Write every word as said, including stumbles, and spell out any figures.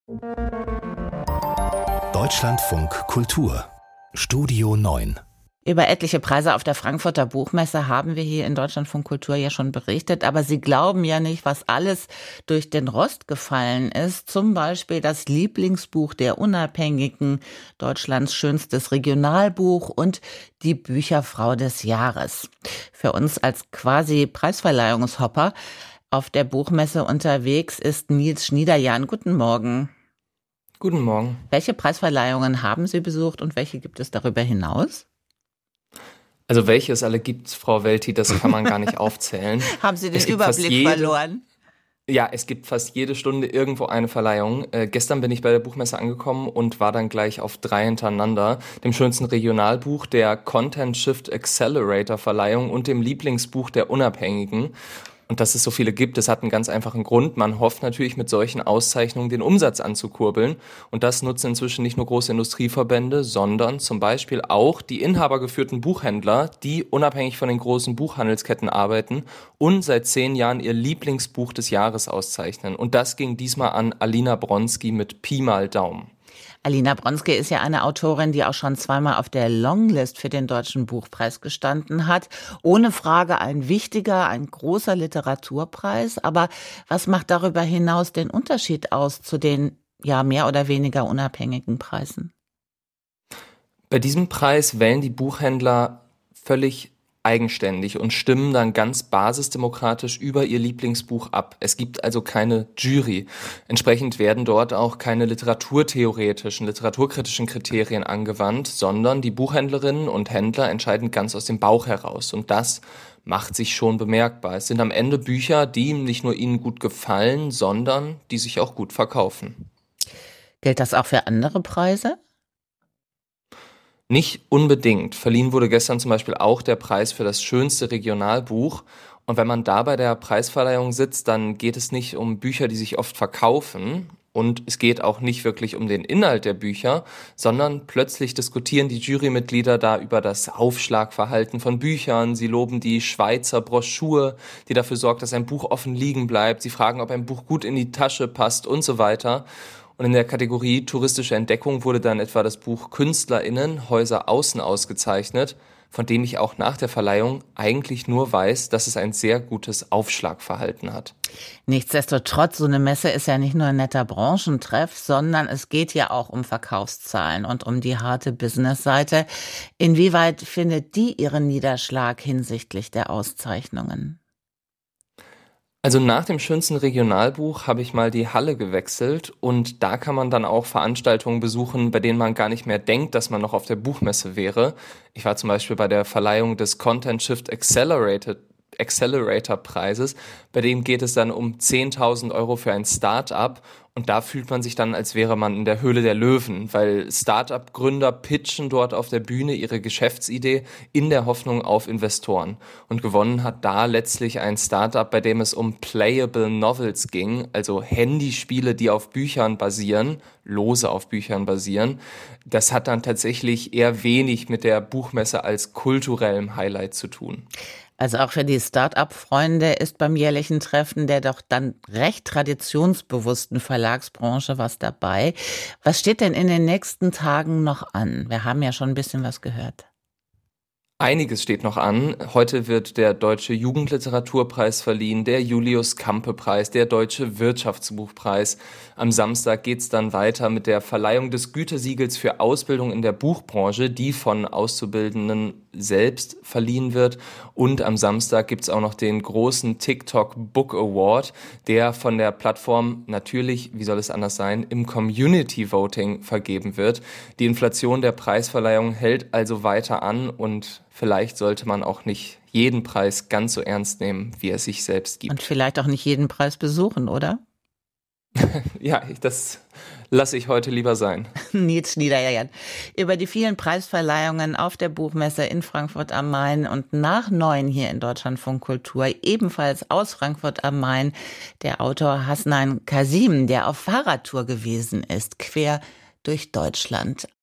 Deutschlandfunk Kultur Studio neun. Über etliche Preise auf der Frankfurter Buchmesse haben wir hier in Deutschlandfunk Kultur ja schon berichtet, aber Sie glauben ja nicht, was alles durch den Rost gefallen ist. Zum Beispiel das Lieblingsbuch der Unabhängigen, Deutschlands schönstes Regionalbuch und die Bücherfrau des Jahres. Für uns als quasi Preisverleihungshopper auf der Buchmesse unterwegs ist Nils Schniederjahn. Guten Morgen. Guten Morgen. Welche Preisverleihungen haben Sie besucht und welche gibt es darüber hinaus? Also welche es alle gibt, Frau Welti, das kann man gar nicht aufzählen. Haben Sie den Überblick jede, verloren? Ja, es gibt fast jede Stunde irgendwo eine Verleihung. Äh, gestern bin ich bei der Buchmesse angekommen und war dann gleich auf drei hintereinander. Dem schönsten Regionalbuch, der Content Shift Accelerator Verleihung und dem Lieblingsbuch der Unabhängigen. Und dass es so viele gibt, das hat einen ganz einfachen Grund. Man hofft natürlich mit solchen Auszeichnungen den Umsatz anzukurbeln. Und das nutzen inzwischen nicht nur große Industrieverbände, sondern zum Beispiel auch die inhabergeführten Buchhändler, die unabhängig von den großen Buchhandelsketten arbeiten und seit zehn Jahren ihr Lieblingsbuch des Jahres auszeichnen. Und das ging diesmal an Alina Bronski mit Pi mal Daumen. Alina Bronski ist ja eine Autorin, die auch schon zweimal auf der Longlist für den Deutschen Buchpreis gestanden hat. Ohne Frage ein wichtiger, ein großer Literaturpreis. Aber was macht darüber hinaus den Unterschied aus zu den ja mehr oder weniger unabhängigen Preisen? Bei diesem Preis wählen die Buchhändler völlig eigenständig und stimmen dann ganz basisdemokratisch über ihr Lieblingsbuch ab. Es gibt also keine Jury. Entsprechend werden dort auch keine literaturtheoretischen, literaturkritischen Kriterien angewandt, sondern die Buchhändlerinnen und Händler entscheiden ganz aus dem Bauch heraus. Und das macht sich schon bemerkbar. Es sind am Ende Bücher, die nicht nur ihnen gut gefallen, sondern die sich auch gut verkaufen. Gilt das auch für andere Preise? Nicht unbedingt. Verliehen wurde gestern zum Beispiel auch der Preis für das schönste Regionalbuch. Und wenn man da bei der Preisverleihung sitzt, dann geht es nicht um Bücher, die sich oft verkaufen. Und es geht auch nicht wirklich um den Inhalt der Bücher, sondern plötzlich diskutieren die Jurymitglieder da über das Aufschlagverhalten von Büchern. Sie loben die Schweizer Broschur, die dafür sorgt, dass ein Buch offen liegen bleibt. Sie fragen, ob ein Buch gut in die Tasche passt und so weiter. Und in der Kategorie touristische Entdeckung wurde dann etwa das Buch KünstlerInnen, Häuser außen ausgezeichnet, von dem ich auch nach der Verleihung eigentlich nur weiß, dass es ein sehr gutes Aufschlagverhalten hat. Nichtsdestotrotz, so eine Messe ist ja nicht nur ein netter Branchentreff, sondern es geht ja auch um Verkaufszahlen und um die harte Businessseite. Inwieweit findet die ihren Niederschlag hinsichtlich der Auszeichnungen? Also nach dem schönsten Regionalbuch habe ich mal die Halle gewechselt und da kann man dann auch Veranstaltungen besuchen, bei denen man gar nicht mehr denkt, dass man noch auf der Buchmesse wäre. Ich war zum Beispiel bei der Verleihung des Content Shift Accelerator, Accelerator Preises, bei dem geht es dann um zehntausend Euro für ein Start-up und da fühlt man sich dann, als wäre man in der Höhle der Löwen, weil Start-up-Gründer pitchen dort auf der Bühne ihre Geschäftsidee in der Hoffnung auf Investoren. Und gewonnen hat da letztlich ein Start-up, bei dem es um Playable Novels ging, also Handyspiele, die auf Büchern basieren, lose auf Büchern basieren. Das hat dann tatsächlich eher wenig mit der Buchmesse als kulturellem Highlight zu tun. Also auch für die Start-up-Freunde ist beim jährlichen Treffen der doch dann recht traditionsbewussten Verlagsbranche was dabei. Was steht denn in den nächsten Tagen noch an? Wir haben ja schon ein bisschen was gehört. Einiges steht noch an. Heute wird der Deutsche Jugendliteraturpreis verliehen, der Julius-Campe-Preis, der Deutsche Wirtschaftsbuchpreis. Am Samstag geht's dann weiter mit der Verleihung des Gütesiegels für Ausbildung in der Buchbranche, die von Auszubildenden selbst verliehen wird. Und am Samstag gibt's auch noch den großen TikTok Book Award, der von der Plattform natürlich, wie soll es anders sein, im Community Voting vergeben wird. Die Inflation der Preisverleihung hält also weiter an und vielleicht sollte man auch nicht jeden Preis ganz so ernst nehmen, wie er sich selbst gibt. Und vielleicht auch nicht jeden Preis besuchen, oder? Ja, das lasse ich heute lieber sein. Nils Schniederjahn. Über die vielen Preisverleihungen auf der Buchmesse in Frankfurt am Main und nach neun hier in Deutschlandfunk Kultur, ebenfalls aus Frankfurt am Main, der Autor Hasnan Kasim, der auf Fahrradtour gewesen ist, quer durch Deutschland.